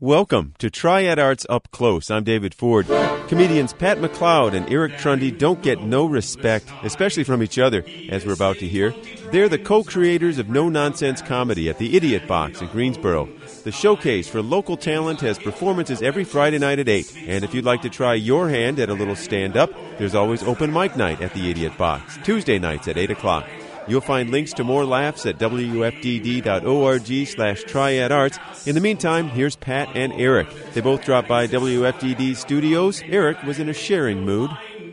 Welcome to Triad Arts Up Close. I'm David Ford. Comedians Pat McLeod and Eric Trundy don't get no respect, especially from each other, as we're about to hear. They're the co-creators of no-nonsense comedy at the Idiot Box in Greensboro. The showcase for local talent has performances every Friday night at 8. And if you'd like to try your hand at a little stand-up, there's always open mic night at the Idiot Box, Tuesday nights at 8 o'clock. You'll find links to more laughs at wfdd.org/triadarts. In the meantime, here's Pat and Eric. They both dropped by WFDD studios. Eric was in a sharing mood.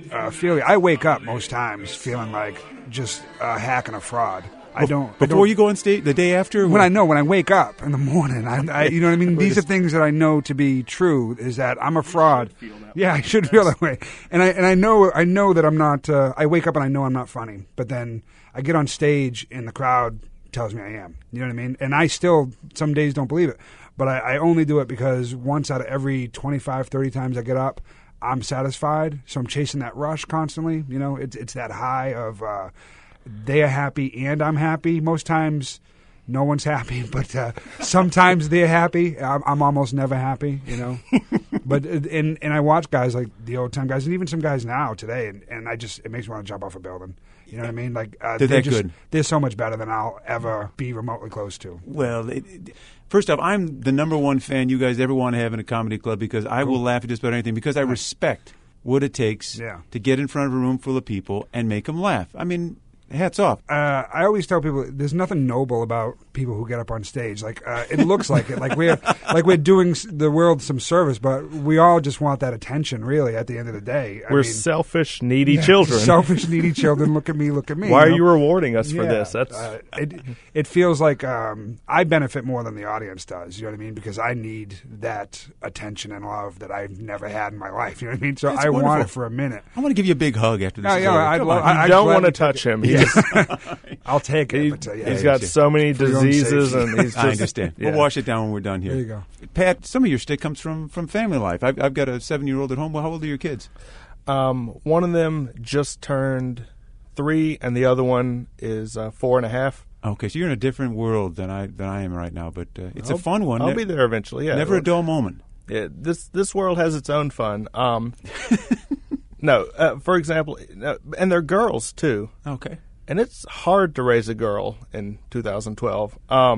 I wake up most times feeling like just a hack and a fraud. Before you go on stage, the day after? When I wake up in the morning, I you know what I mean? These are things that I know to be true, is that I'm a fraud. Yeah, I should feel that way. And I know that I'm not, I wake up and I know I'm not funny, but then I get on stage and the crowd tells me I am. You know what I mean? And I still, some days, don't believe it. But I only do it because once out of every 25, 30 times I get up, I'm satisfied. So I'm chasing that rush constantly. You know, it's that high of they are happy and I'm happy. Most times no one's happy, but sometimes they're happy. I'm almost never happy, you know. But and I watch guys like the old time guys and even some guys now today, and it makes me want to jump off a building. You know what I mean? Like they're good. They're so much better than I'll ever be remotely close to. Well, first off, I'm the number one fan you guys ever want to have in a comedy club because I will laugh at just about anything because I respect what it takes to get in front of a room full of people and make them laugh. I mean, hats off. I always tell people there's nothing noble about people who get up on stage. Like it looks like it, like we're doing the world some service, but we all just want that attention. Really, at the end of the day, we're selfish, needy children. Selfish, needy children. Look at me. Look at me. Why are you rewarding us for this? That's it feels like I benefit more than the audience does. You know what I mean? Because I need that attention and love that I've never had in my life. You know what I mean? So That's I wonderful. Want it for a minute. I want to give you a big hug after this. I don't want to touch him. I'll take it. He's got so many diseases, and he's just, I understand. Yeah. We'll wash it down when we're done here. There you go. Pat, some of your stick comes from family life. I've got a 7-year-old at home. Well, how old are your kids? One of them just turned 3, and the other one is 4.5. Okay, so you're in a different world than I am right now, but it's a fun one. I'll be there eventually. Yeah, never a dull moment. Yeah, this world has its own fun. No, for example, and they're girls too. Okay. And it's hard to raise a girl in 2012.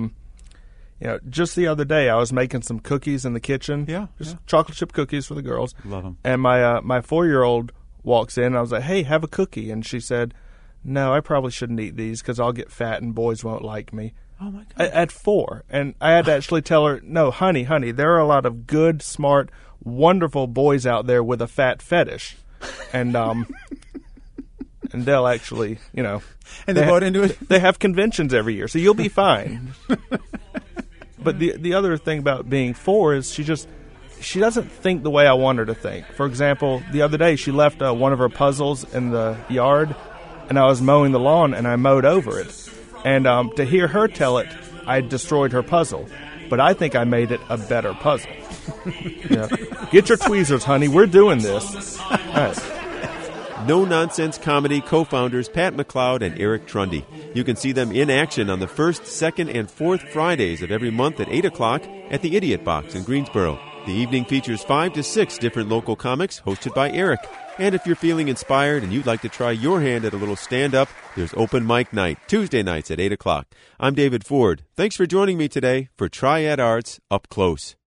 Just the other day I was making some cookies in the kitchen. Just chocolate chip cookies for the girls. Love them. And my 4-year-old walks in. And I was like, "Hey, have a cookie." And she said, "No, I probably shouldn't eat these because I'll get fat and boys won't like me." Oh my God! At 4, and I had to actually tell her, "No, honey, there are a lot of good, smart, wonderful boys out there with a fat fetish." And and they'll actually, and they bought into it. They have conventions every year, so you'll be fine. But the other thing about being 4 is she doesn't think the way I want her to think. For example, the other day she left one of her puzzles in the yard, and I was mowing the lawn and I mowed over it. And to hear her tell it, I destroyed her puzzle. But I think I made it a better puzzle. Get your tweezers, honey. We're doing this. All right. No Nonsense Comedy co-founders Pat McLeod and Eric Trundy. You can see them in action on the 1st, 2nd, and 4th Fridays of every month at 8 o'clock at the Idiot Box in Greensboro. The evening features 5 to 6 different local comics hosted by Eric. And if you're feeling inspired and you'd like to try your hand at a little stand-up, there's open mic night, Tuesday nights at 8 o'clock. I'm David Ford. Thanks for joining me today for Triad Arts Up Close.